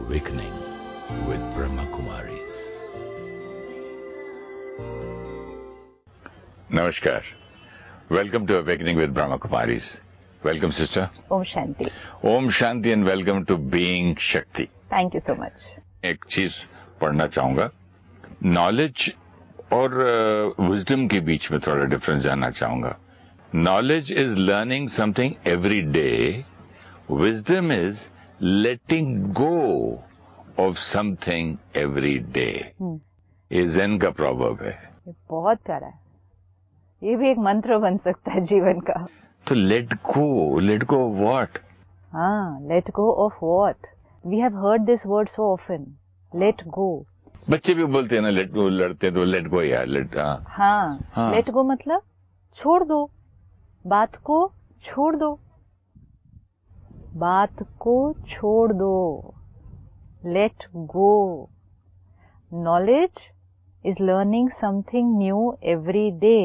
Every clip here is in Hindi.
Awakening with Brahma Kumaris. Namaskar. Welcome to Awakening with Brahma Kumaris. Welcome, sister. Om Shanti. Om Shanti and welcome to Being Shakti. Thank you so much. एक चीज पढ़ना चाहूंगा. नॉलेज और विजडम के बीच में थोड़ा डिफरेंस जानना चाहूंगा. Knowledge is learning something every day. Wisdom is letting go of something every day. ये ज़ेन का प्रॉवर्ब है. ये बहुत प्यारा है. ये भी एक मंत्र बन सकता है जीवन का. तो लेट गो ऑफ व्हाट? हाँ, let go of what. We have heard this word so often. Let go. बच्चे भी बोलते हैं ना, लेट गो, लड़ते तो लेट गो यार, लेट. हाँ. लेट गो मतलब छोड़ दो, बात को छोड़ दो, बात को छोड़ दो. Let go. Knowledge is learning something new every day.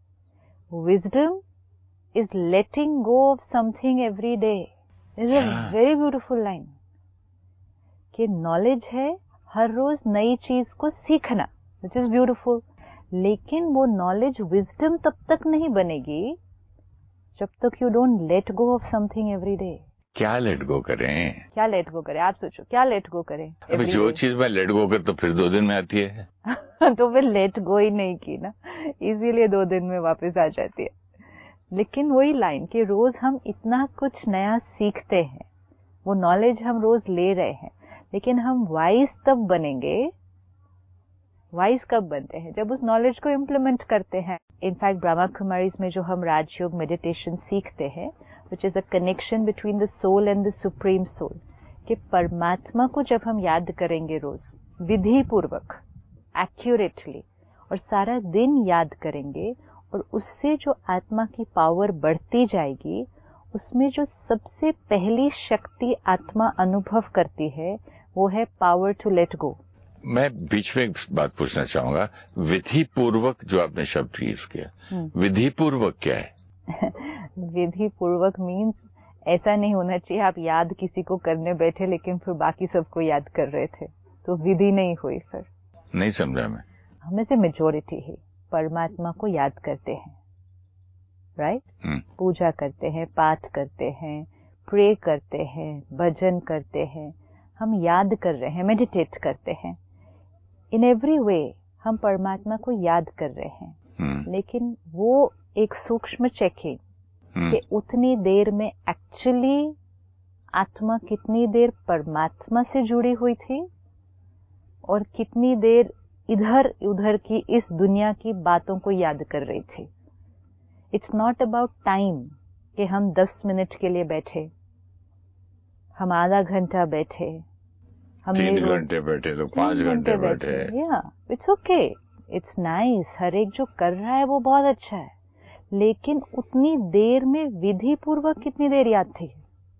Wisdom is letting go of something every day. This is a very beautiful line. कि नॉलेज है हर रोज नई चीज को सीखना, which is beautiful. लेकिन वो नॉलेज विजडम तब तक नहीं बनेगी जब तक you don't let go of something every day. क्या लेट गो करें? क्या लेट गो करें? आप सोचो, क्या लेट गो करें? अभी जो चीज मैं लेट गो कर तो फिर 2 दिन में आती है. तो फिर लेट गो ही नहीं की ना, इसीलिए 2 दिन में वापस आ जाती है. लेकिन वही लाइन कि रोज हम इतना कुछ नया सीखते हैं, वो नॉलेज हम रोज ले रहे हैं, लेकिन हम वाइज तब बनेंगे. वाइज कब बनते हैं? जब उस नॉलेज को इम्प्लीमेंट करते हैं. इनफैक्ट ब्रह्मा कुमारीज में जो हम राजयोग मेडिटेशन सीखते हैं, which is a connection between the soul and the supreme soul, कि परमात्मा को जब हम याद करेंगे रोज विधि पूर्वक, एक्यूरेटली, और सारा दिन याद करेंगे, और उससे जो आत्मा की पावर बढ़ती जाएगी, उसमें जो सबसे पहली शक्ति आत्मा अनुभव करती है वो है पावर टू लेट गो. मैं बीच में एक बात पूछना चाहूंगा. विधि पूर्वक जो आपने शब्द यूज किया, विधि पूर्वक क्या है? विधि पूर्वक मीन्स ऐसा नहीं होना चाहिए आप याद किसी को करने बैठे लेकिन फिर बाकी सबको याद कर रहे थे, तो विधि नहीं हुई. फिर नहीं समझा मैं. हमें से मेजोरिटी ही परमात्मा को याद करते हैं, राइट? पूजा करते हैं, पाठ करते हैं, प्रे करते हैं, भजन करते हैं, हम याद कर रहे हैं, मेडिटेट करते हैं. इन एवरी वे हम परमात्मा को याद कर रहे हैं. लेकिन वो एक सूक्ष्म चेकिंग कि उतनी देर में एक्चुअली आत्मा कितनी देर परमात्मा से जुड़ी हुई थी और कितनी देर इधर उधर की इस दुनिया की बातों को याद कर रही थी. इट्स नॉट अबाउट टाइम कि हम 10 मिनट के लिए बैठे, हम आधा घंटा बैठे, हम 3 घंटे बैठे, तो 5 घंटे बैठे. It's okay, it's nice. हर एक जो कर रहा है वो बहुत अच्छा है, लेकिन उतनी देर में विधि पूर्वक कितनी देर याद थी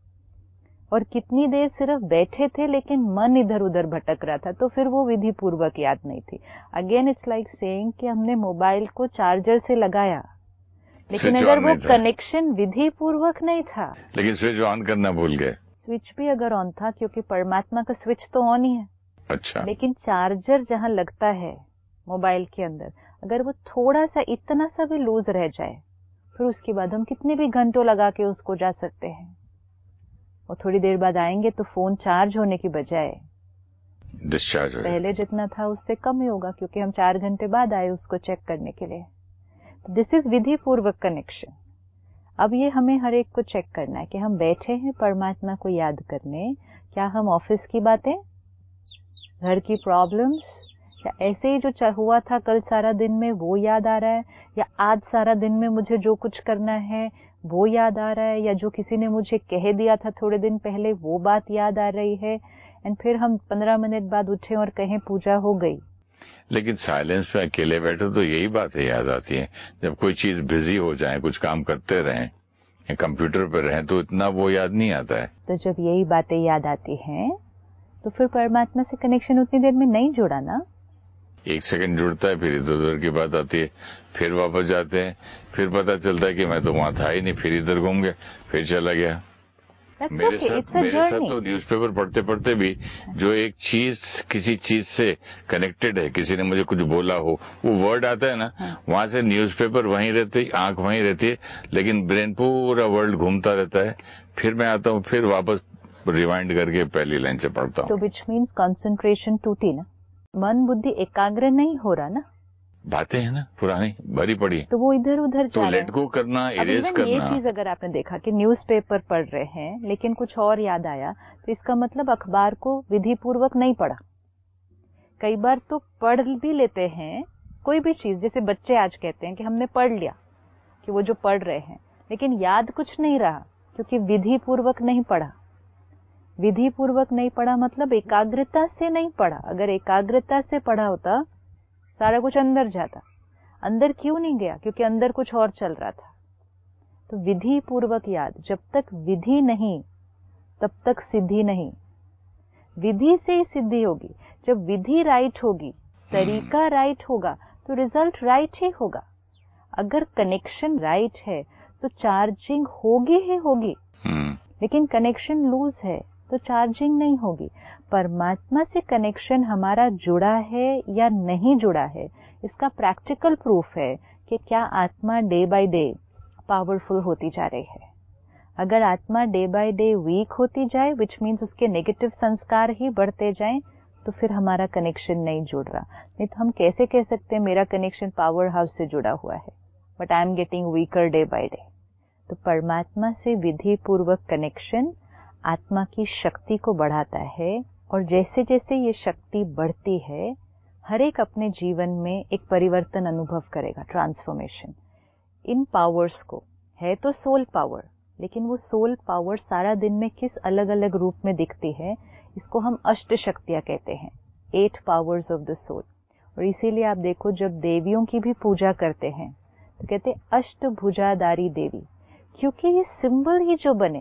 और कितनी देर सिर्फ बैठे थे लेकिन मन इधर उधर भटक रहा था, तो फिर वो विधि पूर्वक याद नहीं थी. अगेन इट्स लाइक सेइंग कि हमने मोबाइल को चार्जर से लगाया, लेकिन अगर वो कनेक्शन विधि पूर्वक नहीं था, लेकिन स्विच ऑन करना भूल गए. स्विच भी अगर ऑन था, क्योंकि परमात्मा का स्विच तो ऑन ही है. अच्छा. लेकिन चार्जर जहां लगता है मोबाइल के अंदर, अगर वो थोड़ा सा इतना सा भी लूज रह जाए, फिर उसके बाद हम कितने भी घंटों लगा के उसको जा सकते हैं, और थोड़ी देर बाद आएंगे तो फोन चार्ज होने की बजाय डिस्चार्ज पहले जितना था उससे कम ही होगा, क्योंकि हम 4 घंटे बाद आए उसको चेक करने के लिए. दिस इज विधि पूर्वक कनेक्शन. अब ये हमें हर एक को चेक करना है कि हम बैठे हैं परमात्मा को याद करने. क्या हम ऑफिस की बातें, घर की प्रॉब्लम्स, या ऐसे ही जो हुआ था कल सारा दिन में वो याद आ रहा है, या आज सारा दिन में मुझे जो कुछ करना है वो याद आ रहा है, या जो किसी ने मुझे कह दिया था थोड़े दिन पहले वो बात याद आ रही है, एंड फिर हम 15 मिनट बाद उठे और कहें पूजा हो गई. लेकिन साइलेंस में अकेले बैठे तो यही बातें याद आती हैं. जब कोई चीज बिजी हो जाए, कुछ काम करते रहें या कंप्यूटर पर रहें, तो इतना वो याद नहीं आता है. तो जब यही बातें याद आती हैं तो फिर परमात्मा से कनेक्शन उतनी देर में नहीं जुड़ा ना. 1 सेकंड जुड़ता है, फिर इधर उधर की बात आती है, फिर वापस जाते हैं, फिर पता चलता है कि मैं तो वहां था ही नहीं, फिर इधर घूम गया, फिर चला गया. मेरे साथ तो न्यूज़पेपर पढ़ते पढ़ते भी जो एक चीज किसी चीज से कनेक्टेड है, किसी ने मुझे कुछ बोला हो, वो वर्ड आता है ना, वहां से न्यूज़पेपर वहीं रहते, आंख वहीं रहती है, लेकिन ब्रेन पूरा वर्ल्ड घूमता रहता है। फिर मैं आता हूँ, फिर वापस रिवाइंड करके पहली लाइन से पढ़ता हूँ। तो विच मीन्स कंसंट्रेशन टूटी ना, मन बुद्धि एकाग्र नहीं हो रहा ना, बातें हैं ना पुरानी भरी पड़ी, तो वो इधर उधर जा तो रहा है। लेट गो करना, इरेज करना। ये चीज अगर आपने देखा कि न्यूज़पेपर पढ़ रहे हैं लेकिन कुछ और याद आया, तो इसका मतलब अखबार को विधि पूर्वक नहीं पढ़ा। कई बार तो पढ़ भी लेते हैं कोई भी चीज, जैसे बच्चे आज कहते हैं कि हमने पढ़ लिया, कि वो जो पढ़ रहे हैं, लेकिन याद कुछ नहीं रहा क्योंकि विधि पूर्वक नहीं पढ़ा। विधि पूर्वक नहीं पढ़ा मतलब एकाग्रता से नहीं पढ़ा। अगर एकाग्रता से पढ़ा होता सारा कुछ अंदर जाता। अंदर क्यों नहीं गया? क्योंकि अंदर कुछ और चल रहा था। तो विधि पूर्वक याद, जब तक विधि नहीं तब तक सिद्धि नहीं। विधि से ही सिद्धि होगी। जब विधि राइट होगी, तरीका राइट होगा, तो रिजल्ट राइट ही होगा। अगर कनेक्शन राइट है तो चार्जिंग होगी ही होगी, लेकिन कनेक्शन लूज है तो चार्जिंग नहीं होगी। परमात्मा से कनेक्शन हमारा जुड़ा है या नहीं जुड़ा है, इसका प्रैक्टिकल प्रूफ है कि क्या आत्मा डे बाय डे पावरफुल होती जा रही है। अगर आत्मा डे बाय डे वीक होती जाए, विच मीन्स उसके नेगेटिव संस्कार ही बढ़ते जाएं, तो फिर हमारा कनेक्शन नहीं जुड़ रहा। नहीं तो हम कैसे कह सकते हैं मेरा कनेक्शन पावर हाउस से जुड़ा हुआ है, but I am getting weaker day by day. तो परमात्मा से विधि पूर्वक कनेक्शन आत्मा की शक्ति को बढ़ाता है, और जैसे जैसे ये शक्ति बढ़ती है, हर एक अपने जीवन में एक परिवर्तन अनुभव करेगा, ट्रांसफॉर्मेशन। इन पावर्स को, है तो सोल पावर, लेकिन वो सोल पावर सारा दिन में किस अलग अलग रूप में दिखती है, इसको हम अष्ट शक्तियां कहते हैं, 8 पावर्स ऑफ द सोल। और इसीलिए आप देखो जब देवियों की भी पूजा करते हैं तो कहते अष्टभुजाधारी देवी, क्योंकि ये सिंबल ही जो बने,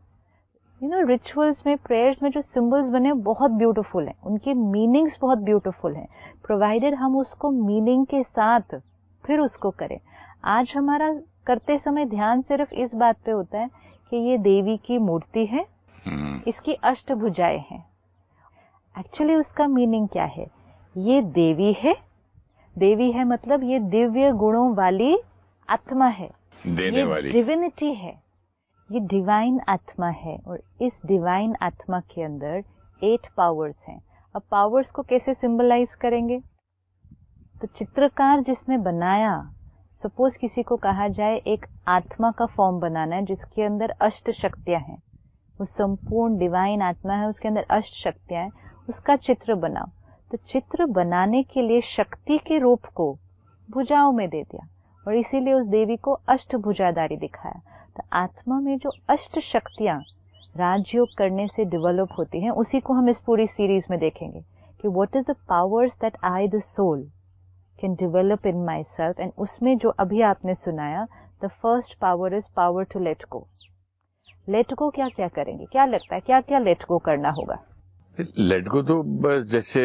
रिचुअल्स में, प्रेयर्स में जो सिंबल्स बने बहुत ब्यूटीफुल हैं, उनके मीनिंग्स बहुत ब्यूटीफुल हैं, प्रोवाइडेड हम उसको मीनिंग के साथ फिर उसको करें। आज हमारा करते समय ध्यान सिर्फ इस बात पे होता है कि ये देवी की मूर्ति है, इसकी अष्टभुजाएं हैं। एक्चुअली उसका मीनिंग क्या है? ये देवी है, देवी है मतलब ये दिव्य गुणों वाली आत्मा है, देने वाली डिविनिटी है, ये डिवाइन आत्मा है। और इस डिवाइन आत्मा के अंदर 8 पावर्स हैं। अब पावर्स को कैसे सिंबलाइज करेंगे? तो चित्रकार जिसने बनाया, सपोज किसी को कहा जाए एक आत्मा का फॉर्म बनाना है जिसके अंदर अष्ट शक्तियां हैं, वो संपूर्ण डिवाइन आत्मा है, उसके अंदर अष्ट शक्तियां हैं, उसका चित्र बनाओ। तो चित्र बनाने के लिए शक्ति के रूप को भुजाओं में दे दिया, और इसीलिए उस देवी को अष्टभुजाधारी दिखाया। तो आत्मा में जो अष्ट शक्तियां राजयोग करने से डेवलप होती हैं, उसी को हम इस पूरी सीरीज में देखेंगे कि what is the powers that I the soul can develop in my self. And उसमें जो अभी आपने सुनाया, the first power is power to let go. Let go क्या क्या करेंगे? क्या लगता है क्या क्या लेट गो करना होगा? लेट गो तो बस जैसे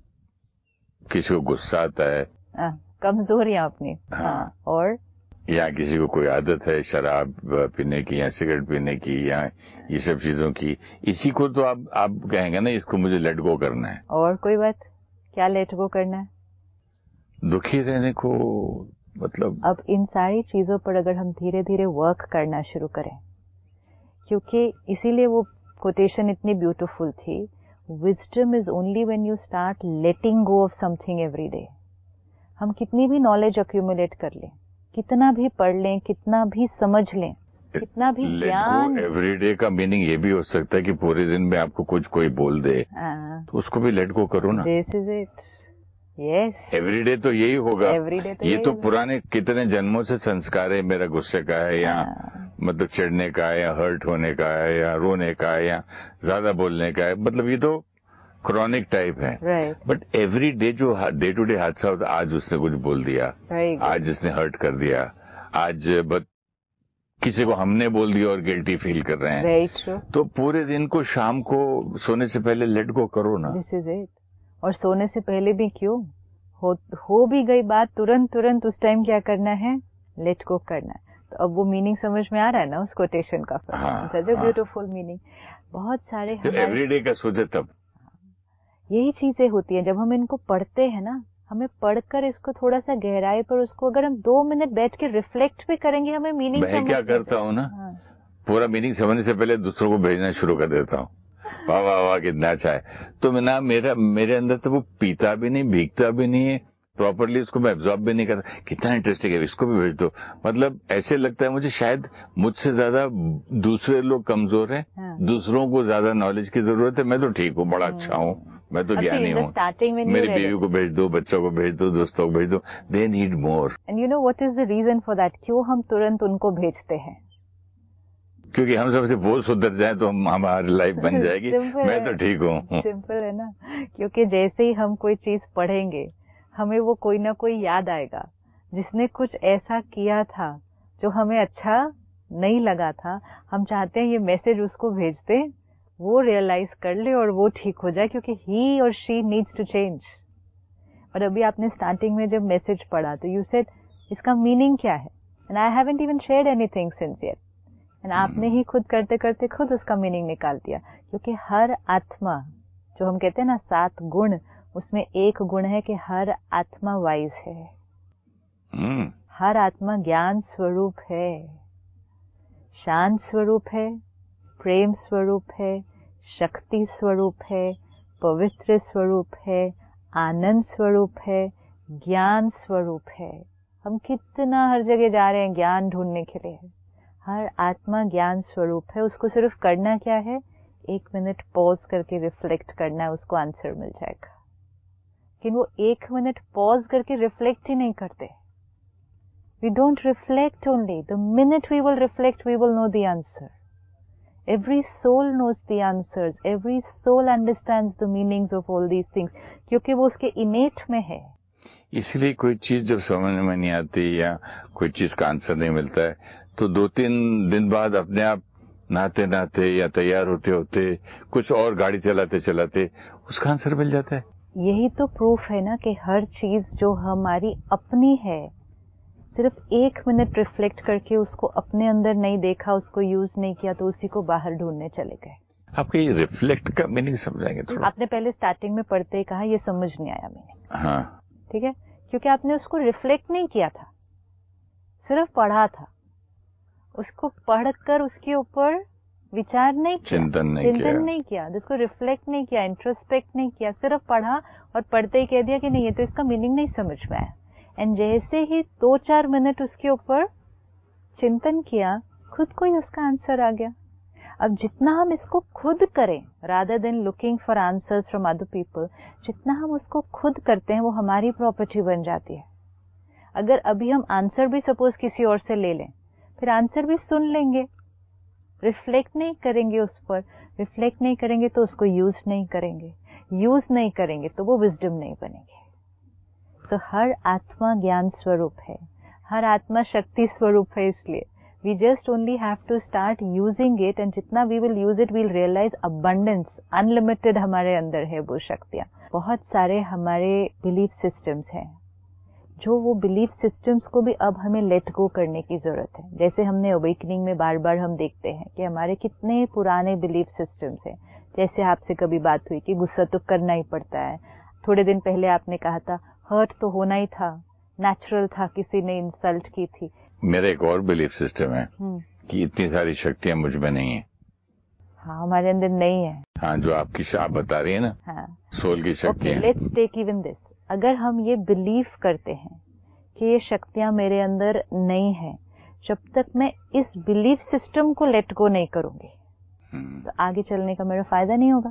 किसी को गुस्सा आता है, कमजोरियां अपनी, हाँ, और या किसी को कोई आदत है शराब पीने की या सिगरेट पीने की या ये सब चीजों की, इसी को तो आप कहेंगे ना इसको मुझे लेट गो करना है। और कोई बात क्या लेट गो करना है? दुखी रहने को, मतलब अब इन सारी चीजों पर अगर हम धीरे धीरे वर्क करना शुरू करें, क्योंकि इसीलिए वो कोटेशन इतनी ब्यूटीफुल थी, wisdom is only when you start letting go of something every day. हम कितनी भी नॉलेज अक्यूमुलेट कर लें, कितना भी पढ़ लें, कितना भी समझ लें, कितना भी ज्ञान, लेट गो एवरीडे का मीनिंग ये भी हो सकता है कि पूरे दिन में आपको कुछ कोई बोल दे, तो उसको भी लेट गो करो ना। This is it, yes, everyday तो यही होगा। एवरीडे तो ये यही तो होगा। पुराने कितने जन्मों से संस्कार है, मेरा गुस्से का है या मतलब चिढ़ने का है या हर्ट होने का है या रोने का है या ज्यादा बोलने का है, मतलब ये तो क्रॉनिक टाइप है। राइट। बट एवरी डे जो डे टू डे हादसा होता, आज उसने कुछ बोल दिया, आज इसने हर्ट कर दिया, आज किसी को हमने बोल दिया और गिल्टी फील कर रहे हैं, राइट। तो पूरे दिन को शाम को सोने से पहले लेट गो करो ना। This is it. और सोने से पहले भी क्यों हो भी गई बात, तुरंत उस टाइम क्या करना है? लेट गो करना है। तो अब वो मीनिंग समझ में आ रहा है ना उस कोटेशन का। Such a beautiful meaning. बहुत सारे तो एवरीडे का सोचे तब यही चीजें होती है। जब हम इनको पढ़ते हैं ना, हमें पढ़कर इसको थोड़ा सा गहराई पर उसको अगर हम 2 मिनट बैठ के रिफ्लेक्ट भी करेंगे, हमें मीनिंग मैं क्या करता हूँ ना, पूरा मीनिंग समझने से पहले दूसरों को भेजना शुरू कर देता हूँ। वाह वाह वाह कितना अच्छा है। तो ना मेरे अंदर तो वो पीता भी नहीं, भीगता भी नहीं है प्रॉपरली, उसको मैं एब्जॉर्ब भी नहीं करता। कितना इंटरेस्टिंग है, इसको भी भेज दो। मतलब ऐसे लगता है मुझे शायद मुझसे ज्यादा दूसरे लोग कमजोर हैं, दूसरों को ज्यादा नॉलेज की जरूरत है। मैं तो ठीक हूँ, बड़ा अच्छा हूँ, मैं तो ज्ञानी हूँ। मेरी बीवी को भेज दो, बच्चों को भेज दो, दोस्तों को भेज दो। They need more. And you know what is the reason for that? क्यों हम तुरंत उनको भेजते हैं? क्योंकि हम सबसे वो सुधर जाए तो हमारी लाइफ बन जाएगी। मैं तो ठीक हूँ। सिंपल है ना। क्योंकि जैसे ही हम कोई चीज पढ़ेंगे, हमें वो कोई ना कोई याद आएगा जिसने कुछ ऐसा किया था जो हमें अच्छा नहीं लगा था। हम चाहते हैं ये मैसेज उसको भेजते, वो रियलाइज कर ले और वो ठीक हो जाए, क्योंकि ही और शी नीड्स टू चेंज। और अभी आपने स्टार्टिंग में जब मैसेज पढ़ा तो यू सेड इसका मीनिंग क्या है, and I haven't even shared anything since yet, and आपने ही खुद करते करते खुद उसका मीनिंग निकाल दिया। क्योंकि हर आत्मा, जो हम कहते हैं ना 7 गुण, उसमें एक गुण है कि हर आत्मा वाइज है। हर आत्मा ज्ञान स्वरूप है, शांत स्वरूप है, प्रेम स्वरूप है, शक्ति स्वरूप है, पवित्र स्वरूप है, आनंद स्वरूप है, ज्ञान स्वरूप है। हम कितना हर जगह जा रहे हैं ज्ञान ढूंढने के लिए। हर आत्मा ज्ञान स्वरूप है। उसको सिर्फ करना क्या है, 1 मिनट पॉज करके रिफ्लेक्ट करना है, उसको आंसर मिल जाएगा। लेकिन वो 1 मिनट पॉज करके रिफ्लेक्ट ही नहीं करते। We don't reflect only, the minute we will reflect we will know the answer. Every soul knows the answers, every soul understands the meanings of all these things, क्योंकि वो उसके इनेट में है। इसलिए कोई चीज जब समझ में नहीं आती या कोई चीज का आंसर नहीं मिलता है तो 2-3 दिन बाद अपने आप नहाते नहाते या तैयार होते होते, कुछ और गाड़ी चलाते चलाते उसका आंसर मिल जाता है। यही तो प्रूफ है ना कि हर चीज जो हमारी अपनी है, सिर्फ 1 मिनट रिफ्लेक्ट करके उसको अपने अंदर नहीं देखा, उसको यूज नहीं किया, तो उसी को बाहर ढूंढने चले गए। आपको ये रिफ्लेक्ट का मीनिंग समझाएंगे थोड़ा? आपने पहले स्टार्टिंग में पढ़ते ही कहा ये समझ नहीं आया मीनिंग। हाँ ठीक है, क्योंकि आपने उसको रिफ्लेक्ट नहीं किया था, सिर्फ पढ़ा था। उसको पढ़कर उसके ऊपर विचार नहीं किया, चिंतन नहीं किया, जिसको रिफ्लेक्ट नहीं किया, इंट्रोस्पेक्ट नहीं किया, सिर्फ पढ़ा और पढ़ते ही कह दिया कि नहीं ये तो इसका मीनिंग नहीं समझ में आया। एंड जैसे ही 2-4 मिनट उसके ऊपर चिंतन किया, खुद को ही उसका आंसर आ गया। अब जितना हम इसको खुद करें, rather than looking for answers from other people, जितना हम उसको खुद करते हैं वो हमारी प्रॉपर्टी बन जाती है। अगर अभी हम आंसर भी सपोज किसी और से ले लें, फिर आंसर भी सुन लेंगे, रिफ्लेक्ट नहीं करेंगे उस पर, रिफ्लेक्ट नहीं करेंगे तो उसको यूज नहीं करेंगे, यूज नहीं करेंगे तो वो विजडम नहीं बनेंगे। तो हर आत्मा ज्ञान स्वरूप है, हर आत्मा शक्ति स्वरूप है। इसलिए we just only have to start using it, and जितना we will use it we'll realize abundance, unlimited हमारे अंदर है वो शक्तियाँ। बहुत सारे हमारे बिलीफ सिस्टम्स हैं, जो वो बिलीफ सिस्टम्स को भी अब हमें लेट गो करने की जरूरत है। जैसे हमने अवेकनिंग में बार बार हम देखते हैं कि हमारे कितने पुराने बिलीफ सिस्टम्स हैं। जैसे आपसे कभी बात हुई कि गुस्सा तो करना ही पड़ता है, थोड़े दिन पहले आपने कहा था हर्ट तो होना ही था, नेचुरल था, किसी ने इंसल्ट की थी। मेरा एक और बिलीफ सिस्टम है कि इतनी सारी शक्तियां मुझ में नहीं है। हाँ, हमारे अंदर नहीं है। हाँ, जो आप बता रही है ना, हाँ, सोल की शक्तियां। Okay, let's take even this. अगर हम ये बिलीव करते हैं कि ये शक्तियां मेरे अंदर नहीं है, जब तक मैं इस बिलीफ सिस्टम को लेट गो नहीं करूंगी तो आगे चलने का मेरा फायदा नहीं होगा।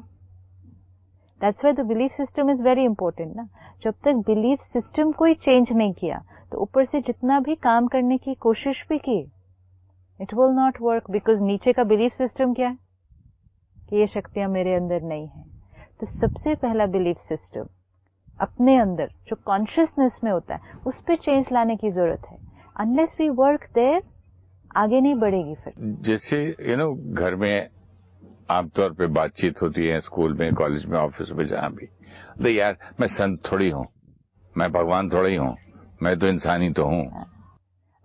That's why the belief system is very important ना। जब तक बिलीफ सिस्टम को ही चेंज नहीं किया तो ऊपर से जितना भी काम करने की कोशिश भी की, it will not work, because नीचे का बिलीफ सिस्टम क्या है कि ये शक्तियां मेरे अंदर नहीं है। तो सबसे पहला बिलीफ सिस्टम अपने अंदर जो कॉन्शियसनेस में होता है उस पर चेंज लाने की जरूरत है। अनलेस वी वर्क देयर, आगे नहीं बढ़ेगी। फिर जैसे घर में आमतौर पे बातचीत होती है, स्कूल में, कॉलेज में, ऑफिस में, जहां भी, तो यार मैं संत थोड़ी हूँ, मैं भगवान थोड़ी हूँ, मैं तो इंसान ही तो हूँ।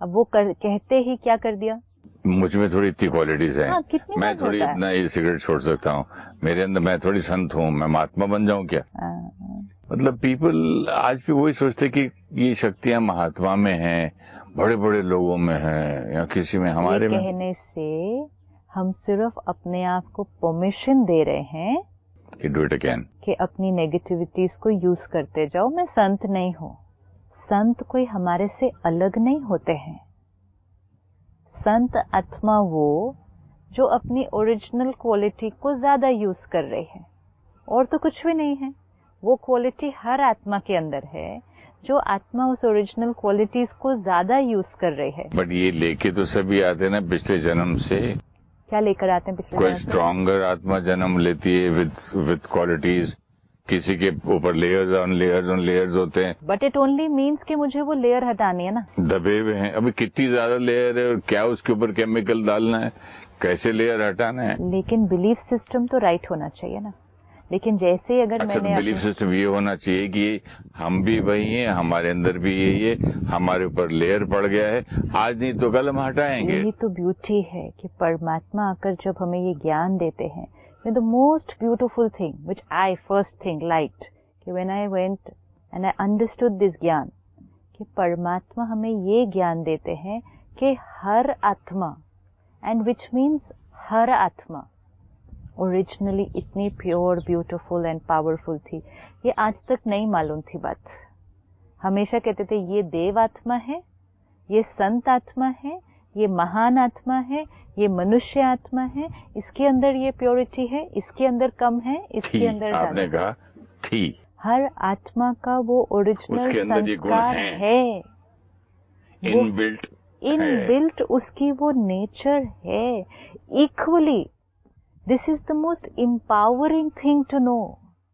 अब वो कहते ही क्या कर दिया, मुझ में थोड़ी इतनी क्वालिटीज हैं। हाँ, मैं थोड़ी इतना ये सिगरेट छोड़ सकता हूँ, मेरे अंदर मैं थोड़ी संत हूँ, मैं महात्मा बन जाऊं क्या? मतलब पीपल आज भी वही सोचते कि ये शक्तियां महात्मा में हैं, बड़े बड़े लोगों में हैं, या किसी में हमारे में। कहने से हम सिर्फ अपने आप को परमिशन दे रहे हैं कि डू इट अगेन, कि अपनी नेगेटिविटीज को यूज करते जाओ। मैं संत नहीं हूँ, संत कोई हमारे से अलग नहीं होते हैं। संत आत्मा वो जो अपनी ओरिजिनल क्वालिटी को ज्यादा यूज कर रहे हैं, और तो कुछ भी नहीं है। वो क्वालिटी हर आत्मा के अंदर है, जो आत्मा उस ओरिजिनल क्वालिटीज को ज्यादा यूज कर रहे हैं। बट ये लेके तो सभी आते हैं ना पिछले जन्म से। क्या लेकर आते हैं पिछले कोई जन्म से? स्ट्रॉन्गर आत्मा जन्म लेती है विद क्वालिटीज, किसी के ऊपर लेयर्स ऑन लेयर्स होते हैं। बट इट ओनली मीन्स कि मुझे वो लेयर हटानी है ना। दबे हुए हैं, अभी कितनी ज्यादा लेयर है और क्या उसके ऊपर केमिकल डालना है, कैसे लेयर हटाना है। लेकिन बिलीफ सिस्टम तो राइट होना चाहिए ना। लेकिन जैसे अगर अच्छा, मैंने बिलीफ सिस्टम ये होना चाहिए कि हम भी वही हैं, हमारे अंदर भी यही है, हमारे ऊपर लेयर पड़ गया है, आज नहीं तो कल हम हटाएंगे। यही तो ब्यूटी है कि परमात्मा आकर जब हमें ये ज्ञान देते हैं, the most beautiful thing which I first thing liked कि when I went and I understood this ज्ञान, कि परमात्मा हमें ये ज्ञान देते हैं कि हर आत्मा, एंड विच मीन्स हर आत्मा ओरिजिनली इतनी प्योर, ब्यूटीफुल एंड पावरफुल थी। ये आज तक नहीं मालूम थी बात। हमेशा कहते थे ये देव आत्मा है, ये संत आत्मा है, ये महान आत्मा है, ये मनुष्य आत्मा है, इसके अंदर ये प्योरिटी है, इसके अंदर कम है, इसके अंदर ज्यादा। आपने कहा थी। हर आत्मा का वो ओरिजिनल संस्कार है, इनबिल्ट उसकी वो नेचर है। Equally this is the most empowering thing to know.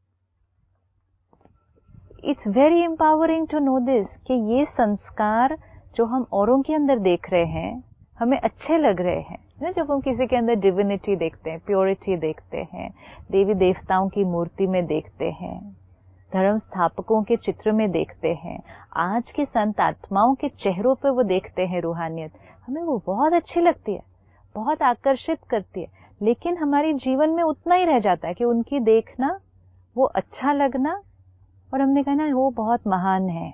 It's very empowering to know this कि ये संस्कार जो हम औरों के अंदर देख रहे हैं, हमें अच्छे लग रहे हैं ना। जब हम किसी के अंदर डिविनिटी देखते हैं, प्योरिटी देखते हैं, देवी देवताओं की मूर्ति में देखते हैं, धर्म स्थापकों के चित्र में देखते हैं, आज के संत आत्माओं के चेहरों पे वो देखते हैं रूहानियत, हमें वो बहुत अच्छी लगती है, बहुत आकर्षित करती है। लेकिन हमारे जीवन में उतना ही रह जाता है कि उनकी देखना, वो अच्छा लगना, और हमने कहा ना वो बहुत महान है।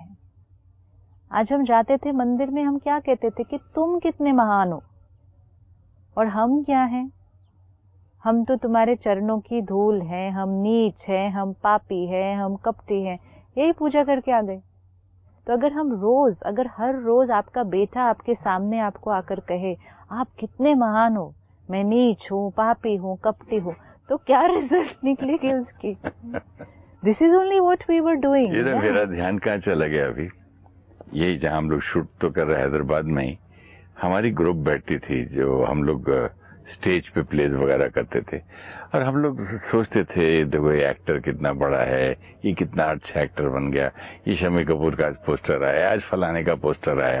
आज हम जाते थे मंदिर में, हम क्या कहते थे कि तुम कितने महान हो, और हम क्या हैं? हम तो तुम्हारे चरणों की धूल हैं, हम नीच हैं, हम पापी हैं, हम कपटी हैं, यही पूजा करके आ गए। तो अगर हर रोज आपका बेटा आपके सामने आपको आकर कहे आप कितने महान हो, मैं नीच हूँ, पापी हूँ, कपटी हूँ, तो क्या रिजल्ट निकलेगी उसकी? This is only what we were doing. मेरा ध्यान कहाँ चला गया अभी, यही जहाँ हम लोग शूट तो कर रहे हैदराबाद में ही, हमारी ग्रुप बैठती थी जो हम लोग स्टेज पे प्लेज वगैरह करते थे, और हम लोग सोचते थे देखो ये एक्टर कितना बड़ा है, ये कितना अच्छा एक्टर बन गया, ये शम्मी कपूर का आज पोस्टर आया, आज फलाने का पोस्टर आया।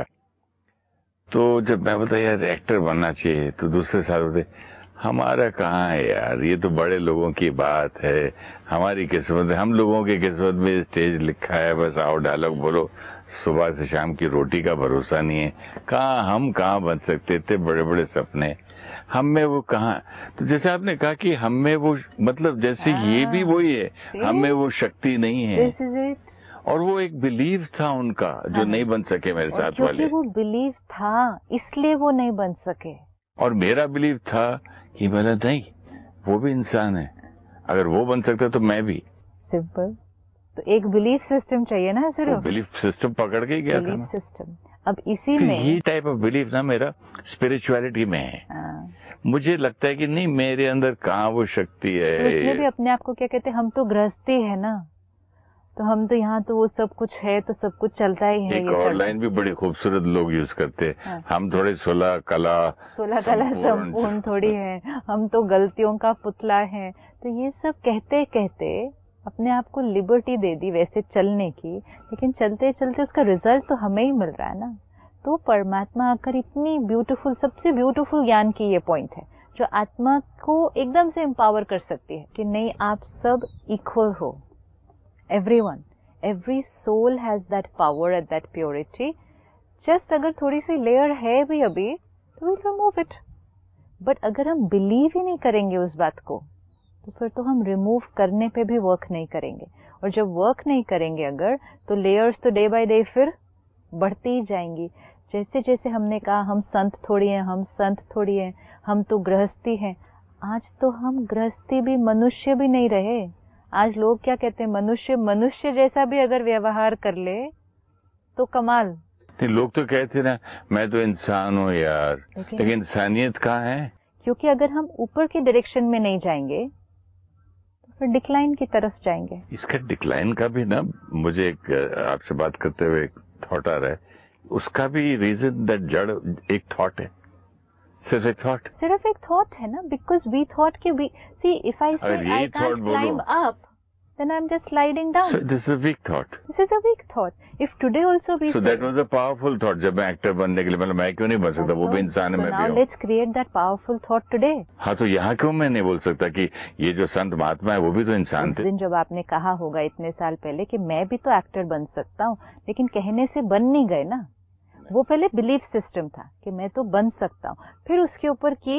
तो जब मैं बताया यार एक्टर बनना चाहिए, तो दूसरे साल बोलते हमारा कहाँ है यार, ये तो बड़े लोगों की बात है, हमारी किस्मत है, हम लोगों की किस्मत में स्टेज लिखा है, बस आओ डायलॉग बोलो, सुबह से शाम की रोटी का भरोसा नहीं है, हम कहाँ बन सकते थे, बड़े बड़े सपने हम में वो कहाँ। तो जैसे आपने कहा कि हम में वो, मतलब जैसे ये भी वही है, हम में वो शक्ति नहीं है, और वो एक बिलीव था उनका जो नहीं बन सके मेरे साथ वाले। क्योंकि वो बिलीव था इसलिए वो नहीं बन सके, और मेरा बिलीव था कि बोला नहीं वो भी इंसान है, अगर वो बन सकता तो मैं भी। सिंपल। तो एक बिलीफ सिस्टम चाहिए ना, सिर्फ बिलीफ सिस्टम पकड़ के गया था ना। सिस्टम। अब इसी में ये टाइप ऑफ बिलीफ ना मेरा स्पिरिचुअलिटी में है। मुझे लगता है कि नहीं मेरे अंदर कहाँ वो शक्ति है। तो उसमें भी अपने आप को क्या कहते हैं, हम तो गृहस्थी है ना, तो हम तो यहाँ तो वो सब कुछ है, तो सब कुछ चलता ही है। एक और लाइन भी बड़ी खूबसूरत लोग यूज करते हैं, हम थोड़े 16 कला संपूर्ण थोड़ी है, हम तो गलतियों का पुतला है। तो ये सब कहते कहते अपने आप को लिबर्टी दे दी वैसे चलने की, लेकिन चलते चलते उसका रिजल्ट तो हमें ही मिल रहा है ना। तो परमात्मा आकर इतनी ब्यूटीफुल, सबसे ब्यूटीफुल ज्ञान की ये पॉइंट है जो आत्मा को एकदम से एम्पावर कर सकती है कि नहीं आप सब इक्वल हो। Everyone, every soul has that power and that purity just अगर थोड़ी सी लेयर है भी अभी तो विल रिमूव इट। बट अगर हम बिलीव ही नहीं करेंगे उस बात को तो फिर तो हम रिमूव करने पे भी वर्क नहीं करेंगे, और जब वर्क नहीं करेंगे अगर, तो लेयर्स तो डे बाय डे फिर बढ़ती ही जाएंगी। जैसे जैसे हमने कहा हम संत थोड़ी हैं, हम संत थोड़ी हैं, हम तो गृहस्थी हैं। आज तो हम गृहस्थी भी मनुष्य भी नहीं रहे। आज लोग क्या कहते हैं, मनुष्य मनुष्य जैसा भी अगर व्यवहार कर ले तो कमाल। नहीं, लोग तो कहते ना मैं तो इंसान हूँ यार, लेकिन इंसानियत कहाँ है? क्योंकि अगर हम ऊपर की डायरेक्शन में नहीं जाएंगे तो फिर डिक्लाइन की तरफ जाएंगे। इसका डिक्लाइन का भी ना मुझे एक आपसे बात करते हुए एक थॉट आ रहा है, उसका भी रीजन दैट जड़ एक थॉट है, सिर्फ एक थॉट है ना, बिकॉज वी थॉट कि we see if I say I can't climb up then I'm just sliding down. So this is a weak thought. This is a weak thought. If today also we so that was a powerful thought. जब मैं एक्टर बनने के लिए मतलब मैं क्यों नहीं बन सकता, वो भी इंसान है, मैं भी हूँ। So now let's create that powerful thought today. हाँ, तो यहाँ क्यों मैं नहीं बोल सकता कि ये जो संत महात्मा है वो भी तो इंसान थे। उस दिन जब आपने कहा होगा इतने साल पहले कि मैं भी तो एक्टर बन सकता हूँ, लेकिन कहने से बन नहीं गए ना। वो पहले बिलीफ सिस्टम था कि मैं तो बन सकता हूँ, फिर उसके ऊपर की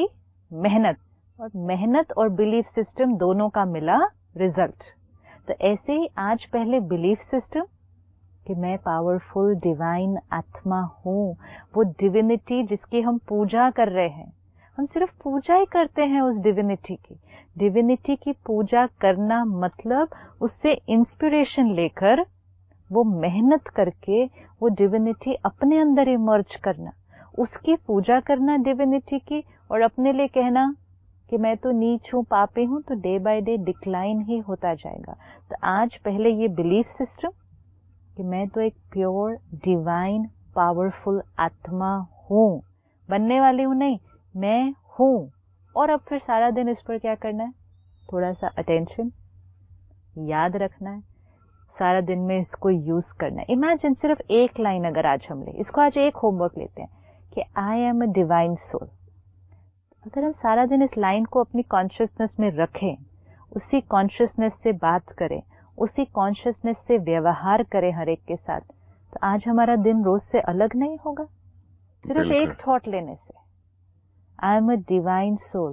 मेहनत और बिलीफ सिस्टम दोनों का मिला रिजल्ट। तो ऐसे ही आज पहले बिलीफ सिस्टम कि मैं पावरफुल डिवाइन आत्मा हूँ, वो डिविनिटी जिसकी हम पूजा कर रहे हैं, हम सिर्फ पूजा ही करते हैं उस डिविनिटी की पूजा करना मतलब उससे इंस्पिरेशन लेकर वो मेहनत करके वो डिविनिटी अपने अंदर इमर्ज करना, उसकी पूजा करना डिविनिटी की, और अपने लिए कहना कि मैं तो नीच हूँ, पापी हूँ, तो डे बाय डे डिक्लाइन ही होता जाएगा। तो आज पहले ये बिलीफ सिस्टम कि मैं तो एक प्योर डिवाइन पावरफुल आत्मा हूँ, बनने वाली हूँ नहीं, मैं हूँ। और अब फिर सारा दिन इस पर क्या करना है, थोड़ा सा अटेंशन, याद रखना है, सारा दिन में इसको यूज करना है। इमेजिन सिर्फ एक लाइन अगर आज हम ले, इसको आज एक होमवर्क लेते हैं कि I am a divine soul. अगर हम सारा दिन इस लाइन को अपनी कॉन्शियसनेस में रखें, उसी कॉन्शियसनेस से बात करें, उसी कॉन्शियसनेस से व्यवहार करें हर एक के साथ, तो आज हमारा दिन रोज से अलग नहीं होगा सिर्फ एक थॉट लेने से, I am a divine soul.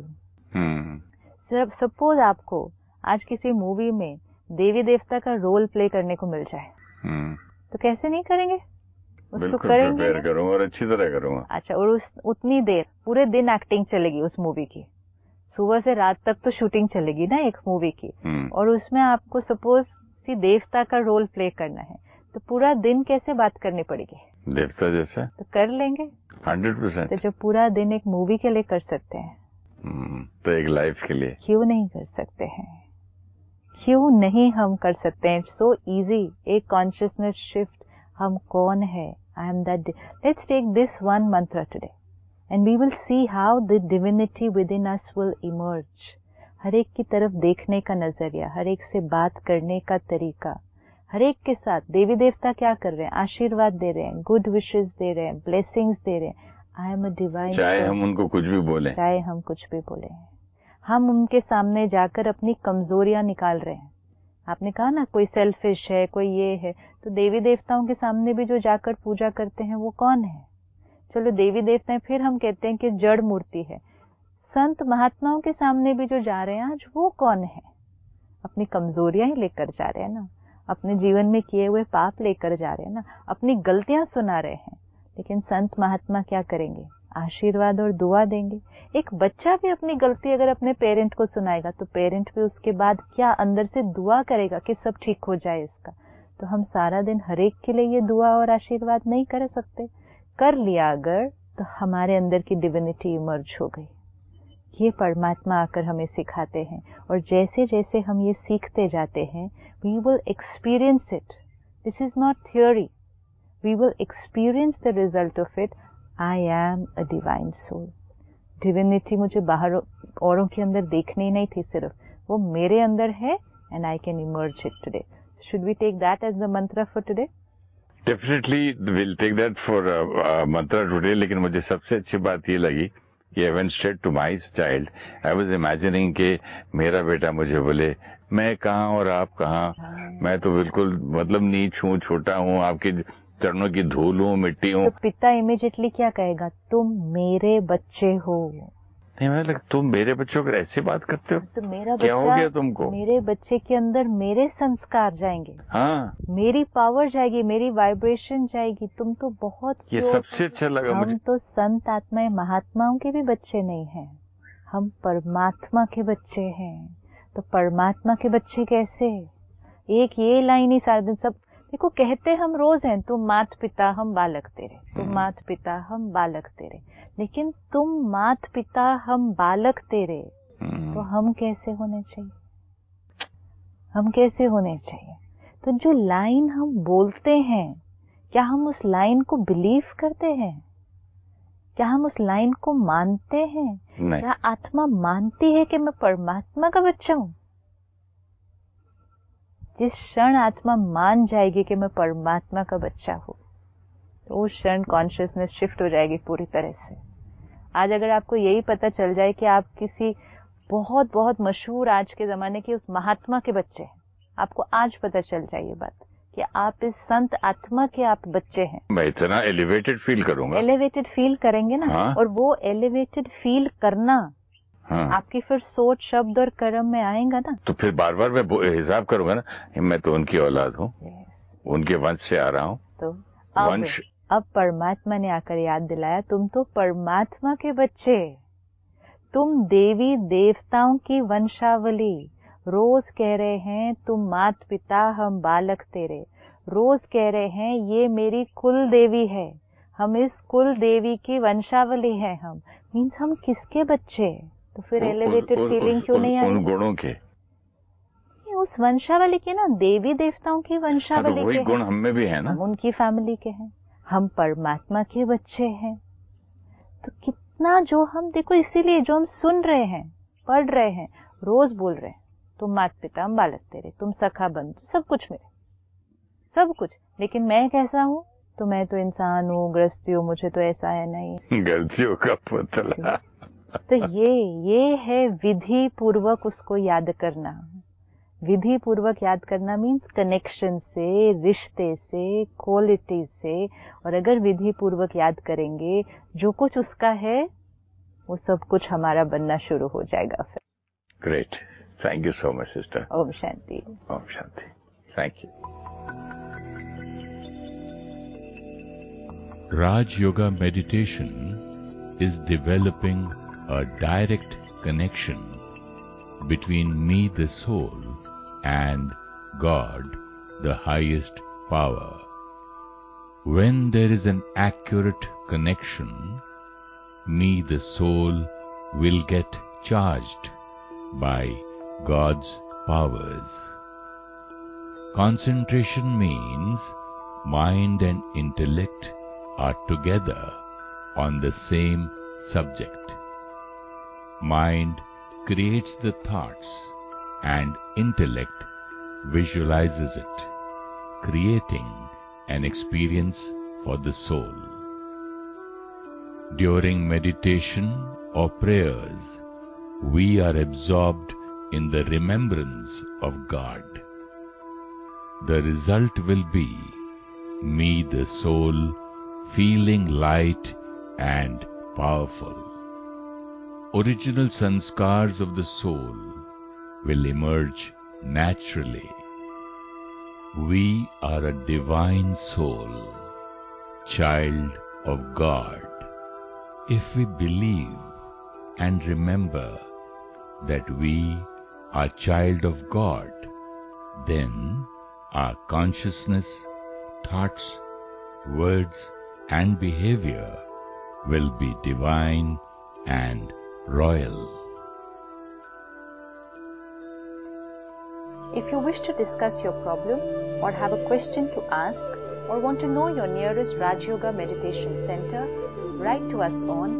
सिर्फ सपोज आपको आज किसी मूवी में देवी देवता का रोल प्ले करने को मिल जाए, तो कैसे नहीं करेंगे, उसको करेंगे, करूंगा और अच्छी तरह करूंगा। अच्छा, और उतनी देर पूरे दिन एक्टिंग चलेगी उस मूवी की, सुबह से रात तक तो शूटिंग चलेगी ना एक मूवी की, और उसमें आपको सपोज कि देवता का रोल प्ले करना है, तो पूरा दिन कैसे बात करनी पड़ेगी, देवता जैसा, तो कर लेंगे 100%। तो जो पूरा दिन एक मूवी के लिए कर सकते हैं, तो एक लाइफ के लिए क्यों नहीं कर सकते हैं, क्यों नहीं हम कर सकते हैं। सो इजी, एक कॉन्शियसनेस शिफ्ट, हम कौन है, I am that. Let's take this one mantra today and we will see how the divinity within us will emerge. हर एक की तरफ देखने का नजरिया, हर एक से बात करने का तरीका, हर एक के साथ देवी देवता क्या कर रहे हैं, आशीर्वाद दे रहे हैं, गुड विशेस दे रहे हैं, ब्लेसिंग्स दे रहे हैं। आई एम अ डिवाइन, चाहे हम उनको कुछ भी बोले, चाहे हम कुछ भी बोले, हम उनके सामने जाकर अपनी कमजोरियां निकाल रहे हैं। आपने कहा ना कोई सेल्फिश है, कोई ये है, तो देवी देवताओं के सामने भी जो जाकर पूजा करते हैं वो कौन है। चलो देवी देवताएं फिर हम कहते हैं कि जड़ मूर्ति है, संत महात्माओं के सामने भी जो जा रहे हैं आज वो कौन है, अपनी कमजोरियां ही लेकर जा रहे हैं ना, अपने जीवन में किए हुए पाप लेकर जा रहे हैं ना, अपनी गलतियां सुना रहे हैं। लेकिन संत महात्मा क्या करेंगे, आशीर्वाद और दुआ देंगे। एक बच्चा भी अपनी गलती अगर अपने पेरेंट को सुनाएगा तो पेरेंट भी उसके बाद क्या अंदर से दुआ करेगा कि सब ठीक हो जाए इसका। तो हम सारा दिन हर एक के लिए ये दुआ और आशीर्वाद नहीं कर सकते, कर लिया अगर तो हमारे अंदर की डिविनिटी इमर्ज हो गई। ये परमात्मा आकर हमें सिखाते हैं, और जैसे जैसे हम ये सीखते जाते हैं we will experience it. This is not theory, we will experience the result of it. I am a divine soul. Divinity मुझे बाहर औरों के अंदर देखनी नहीं थी, सिर्फ वो मेरे अंदर है and I can emerge it today. Should we take that as the mantra for today? Definitely will take that for mantra today. लेकिन मुझे सबसे अच्छी बात ये लगी कि when straight to my child I was imagining कि मेरा बेटा मुझे बोले मैं कहाँ और आप कहाँ, मैं तो बिल्कुल मतलब नीच हूँ, छोटा हूँ, आपकी चरणों की धूल हूँ, मिट्टी हूँ। तो पिता इमीडिएटली क्या कहेगा? तुम मेरे बच्चे हो। नहीं, मैं लगा तुम मेरे बच्चों को ऐसे बात करते हो, तो मेरा क्या हो बच्चा, गया तुमको? मेरे बच्चे के अंदर मेरे संस्कार जाएंगे, हाँ, मेरी पावर जाएगी, मेरी वाइब्रेशन जाएगी। तुम तो बहुत ये सबसे अच्छा लगा मुझे। हम तो संत आत्माएं महात्माओं के भी बच्चे नहीं हैं, हम परमात्मा के बच्चे हैं। तो परमात्मा के बच्चे कैसे? एक ये लाइन ही सारा दिन सब देखो कहते हम रोज हैं, तुम मात पिता हम बालक तेरे, तुम मात पिता हम बालक तेरे। लेकिन तुम मात पिता हम बालक तेरे, तो हम कैसे होने चाहिए? हम कैसे होने चाहिए? तो जो लाइन हम बोलते हैं, क्या हम उस लाइन को बिलीव करते हैं? क्या हम उस लाइन को मानते हैं? नहीं। क्या आत्मा मानती है कि मैं परमात्मा का बच्चा हूं? जिस क्षण आत्मा मान जाएगी कि मैं परमात्मा का बच्चा हूं, तो उस क्षण कॉन्शियसनेस शिफ्ट हो जाएगी पूरी तरह से। आज अगर आपको यही पता चल जाए कि आप किसी बहुत बहुत मशहूर आज के जमाने के उस महात्मा के बच्चे हैं, आपको आज पता चल जाए ये बात कि आप इस संत आत्मा के आप बच्चे हैं, मैं इतना एलिवेटेड फील करूंगा। एलिवेटेड फील करेंगे ना। हाँ? और वो एलिवेटेड फील करना आपकी फिर सोच, शब्द और कर्म में आएगा ना। तो फिर बार बार मैं हिसाब करूंगा ना, मैं तो उनकी औलाद हूँ, उनके वंश से आ रहा हूँ। तो वंश अब परमात्मा ने आकर याद दिलाया, तुम तो परमात्मा के बच्चे, तुम देवी देवताओं की वंशावली। रोज कह रहे हैं तुम मात पिता हम बालक तेरे, रोज कह रहे हैं ये मेरी कुल देवी है, हम इस कुल देवी की वंशावली है। हम मीन्स हम किसके बच्चे? तो फिर एलिवेटेड फीलिंग क्यों नहीं आई? उन गुणों के, उस वंशावली के ना, देवी देवताओं की वंशावली तो वही के गुण हम में भी है ना। हम उनकी फैमिली के हैं, हम परमात्मा के बच्चे हैं। तो कितना जो हम देखो, इसीलिए जो हम सुन रहे हैं, पढ़ रहे हैं, रोज बोल रहे हैं, तुम माता पिता हम बालक तेरे, तुम सखा बंधु, सब कुछ मेरे, सब कुछ। लेकिन मैं कैसा हूं? तो मैं तो इंसान हूँ, गृहस्थी हूँ, मुझे तो ऐसा है नहीं, गलतियों का पुतला। तो ये है विधि पूर्वक उसको याद करना। विधि पूर्वक याद करना मीन्स कनेक्शन से, रिश्ते से, क्वालिटी से। और अगर विधि पूर्वक याद करेंगे, जो कुछ उसका है वो सब कुछ हमारा बनना शुरू हो जाएगा फिर। Great, thank you so much sister. ओम शांति। ओम शांति, thank you. Raj Yoga meditation is developing a direct connection between me, the soul, and God, the highest power. When there is an accurate connection, me, the soul, will get charged by God's powers. Concentration means mind and intellect are together on the same subject. Mind creates the thoughts and intellect visualizes it, creating an experience for the soul. During meditation or prayers, we are absorbed in the remembrance of God. The result will be me, the soul, feeling light and powerful. Original sanskars of the soul will emerge naturally. We are a divine soul, child of God. If we believe and remember that we are child of God, then our consciousness, thoughts, words and behavior will be divine and royal. If you wish to discuss your problem or have a question to ask or want to know your nearest Raj Yoga Meditation Center, write to us on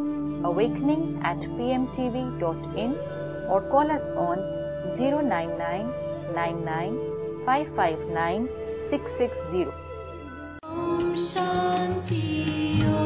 awakening@pmtv.in or call us on 099 99 559 660. Om Shanti Om.